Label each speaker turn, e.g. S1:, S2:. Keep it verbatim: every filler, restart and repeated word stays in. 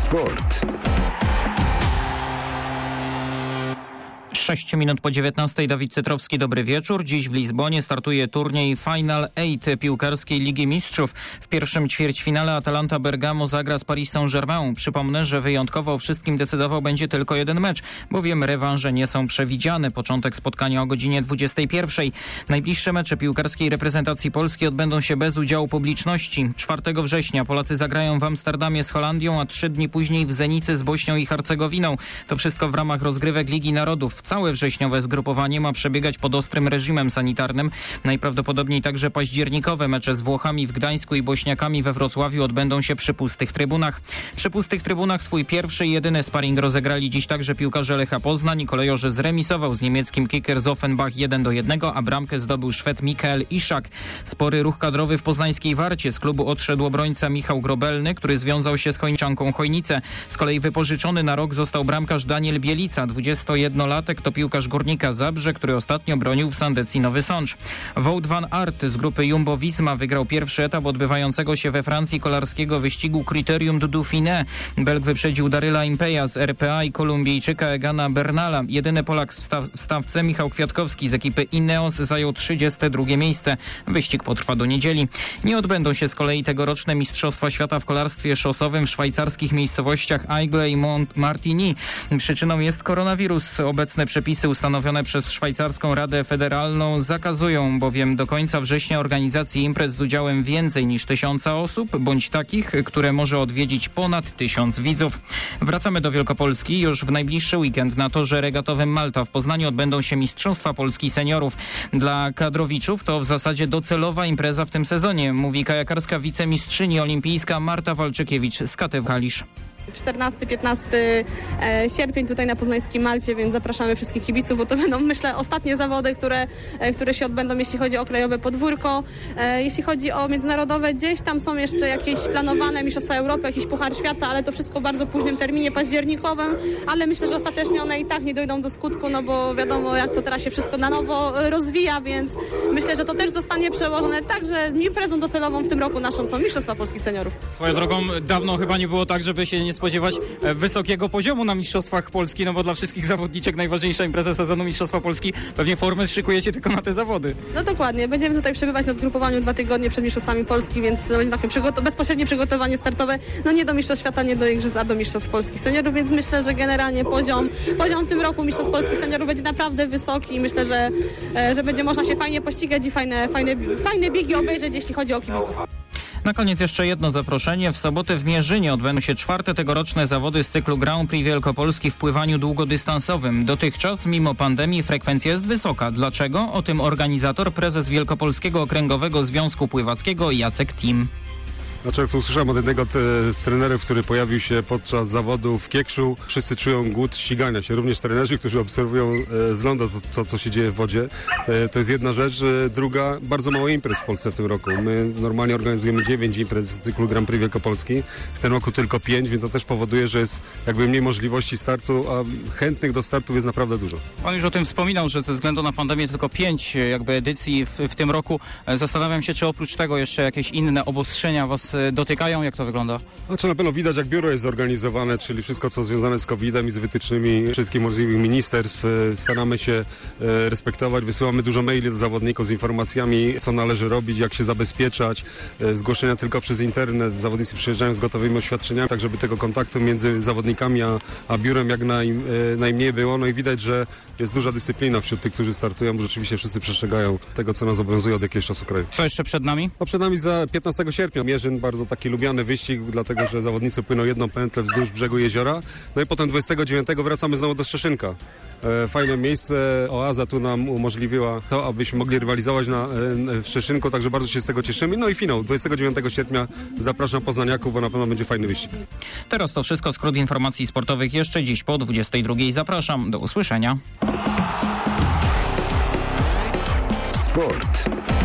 S1: Sport.
S2: sześć minut po dziewiętnastej. Dawid Cytrowski, dobry wieczór. Dziś w Lizbonie startuje turniej Final osiem piłkarskiej Ligi Mistrzów. W pierwszym ćwierćfinale Atalanta Bergamo zagra z Paris Saint-Germain. Przypomnę, że wyjątkowo o wszystkim decydował będzie tylko jeden mecz, bowiem rewanże nie są przewidziane. Początek spotkania o godzinie dwudziestej pierwszej. Najbliższe mecze piłkarskiej reprezentacji Polski odbędą się bez udziału publiczności. czwartego września Polacy zagrają w Amsterdamie z Holandią, a trzy dni później w Zenicy z Bośnią i Hercegowiną. To wszystko w ramach rozgrywek Ligi Narodów. Całe wrześniowe zgrupowanie ma przebiegać pod ostrym reżimem sanitarnym. Najprawdopodobniej także październikowe mecze z Włochami w Gdańsku i Bośniakami we Wrocławiu odbędą się przy pustych trybunach. Przy pustych trybunach swój pierwszy i jedyny sparring rozegrali dziś także piłkarze Lecha Poznań. Kolejorze zremisował z niemieckim Kicker z Offenbach jeden do jednego, a bramkę zdobył Szwed Mikael Iszak. Spory ruch kadrowy w poznańskiej Warcie. Z klubu odszedł obrońca Michał Grobelny, który związał się z Chojniczanką Chojnice. Z kolei wypożyczony na rok został bramkarz Daniel Bielica, dwudziestojednolatek, to piłkarz Górnika Zabrze, który ostatnio bronił w Sandecji Nowy Sącz. Wout van Aert z grupy Jumbo-Visma wygrał pierwszy etap odbywającego się we Francji kolarskiego wyścigu Critérium du Dauphiné. Belg wyprzedził Daryla Impeja z R P A i Kolumbijczyka Egana Bernala. Jedyny Polak w, sta- w stawce, Michał Kwiatkowski z ekipy Ineos, zajął trzydzieste drugie miejsce. Wyścig potrwa do niedzieli. Nie odbędą się z kolei tegoroczne Mistrzostwa Świata w kolarstwie szosowym w szwajcarskich miejscowościach Aigle i Mont-Martigny. Przyczyną jest koronawirus. Obecne przepisy ustanowione przez szwajcarską Radę Federalną zakazują bowiem do końca września organizacji imprez z udziałem więcej niż tysiąca osób, bądź takich, które może odwiedzić ponad tysiąc widzów. Wracamy do Wielkopolski. Już w najbliższy weekend na torze regatowym Malta w Poznaniu odbędą się Mistrzostwa Polski Seniorów. Dla kadrowiczów to w zasadzie docelowa impreza w tym sezonie, mówi kajakarska wicemistrzyni olimpijska Marta Walczykiewicz z K T W Kalisz.
S3: czternasty piętnasty sierpień tutaj na poznańskiej Malcie, więc zapraszamy wszystkich kibiców, bo to będą, myślę, ostatnie zawody, które, które się odbędą, jeśli chodzi o krajowe podwórko. Jeśli chodzi o międzynarodowe, gdzieś tam są jeszcze jakieś planowane Mistrzostwa Europy, jakiś Puchar Świata, ale to wszystko w bardzo późnym terminie październikowym, ale myślę, że ostatecznie one i tak nie dojdą do skutku, no bo wiadomo, jak to teraz się wszystko na nowo rozwija, więc myślę, że to też zostanie przełożone. Także imprezą docelową w tym roku naszą są Mistrzostwa Polskich Seniorów.
S4: Swoją drogą, dawno chyba nie było tak, żeby się nie spodziewać wysokiego poziomu na Mistrzostwach Polski, no bo dla wszystkich zawodniczek najważniejsza impreza sezonu Mistrzostwa Polski. Pewnie formę szykujecie tylko na te zawody.
S3: No dokładnie. Będziemy tutaj przebywać na zgrupowaniu dwa tygodnie przed Mistrzostwami Polski, więc będzie takie przygotow- bezpośrednie przygotowanie startowe, no nie do Mistrzostw Świata, nie do Igrzysk, a do Mistrzostw Polskich Seniorów, więc myślę, że generalnie poziom, poziom w tym roku Mistrzostw Polskich Seniorów będzie naprawdę wysoki i myślę, że, że będzie można się fajnie pościgać i fajne, fajne, fajne biegi obejrzeć, jeśli chodzi o kibiców.
S2: Na koniec jeszcze jedno zaproszenie. W sobotę w Mierzynie odbędą się czwarte tegoroczne zawody z cyklu Grand Prix Wielkopolski w pływaniu długodystansowym. Dotychczas, mimo pandemii, frekwencja jest wysoka. Dlaczego? O tym organizator, prezes Wielkopolskiego Okręgowego Związku Pływackiego Jacek Tim.
S5: Znaczy, jak to usłyszałem od jednego z trenerów, który pojawił się podczas zawodu w Kiekszu, wszyscy czują głód ścigania się, również trenerzy, którzy obserwują z lądu to, co, co się dzieje w wodzie. To jest jedna rzecz. Druga, bardzo mało imprez w Polsce w tym roku. My normalnie organizujemy dziewięć imprez z cyklu Grand Prix Wielkopolski, w tym roku tylko pięć, więc to też powoduje, że jest jakby mniej możliwości startu, a chętnych do startów jest naprawdę dużo.
S4: Pan już o tym wspominał, że ze względu na pandemię tylko pięć jakby edycji w, w tym roku. Zastanawiam się, czy oprócz tego jeszcze jakieś inne obostrzenia was dotykają? Jak to wygląda?
S5: Znaczy na pewno widać, jak biuro jest zorganizowane, czyli wszystko, co związane z kowidem i z wytycznymi wszystkich możliwych ministerstw. Staramy się respektować, wysyłamy dużo maili do zawodników z informacjami, co należy robić, jak się zabezpieczać. Zgłoszenia tylko przez internet. Zawodnicy przyjeżdżają z gotowymi oświadczeniami, tak żeby tego kontaktu między zawodnikami a, a biurem jak naj, najmniej było. No i widać, że jest duża dyscyplina wśród tych, którzy startują, bo rzeczywiście wszyscy przestrzegają tego, co nas obowiązuje od jakiegoś czasu kraju.
S4: Co jeszcze przed nami?
S5: No przed nami za piętnastego sierpnia Mierzyn, bardzo taki lubiany wyścig, dlatego że zawodnicy płyną jedną pętlę wzdłuż brzegu jeziora. No i potem dwudziestego dziewiątego wracamy znowu do Szczeszynka. E, fajne miejsce, oaza tu nam umożliwiła to, abyśmy mogli rywalizować na, e, w Szczeszynku, także bardzo się z tego cieszymy. No i finał, dwudziestego dziewiątego sierpnia zapraszam poznaniaków, bo na pewno będzie fajny wyścig.
S2: Teraz to wszystko, skrót informacji sportowych jeszcze dziś po dwudziestej drugiej. Zapraszam, do usłyszenia.
S1: Sport.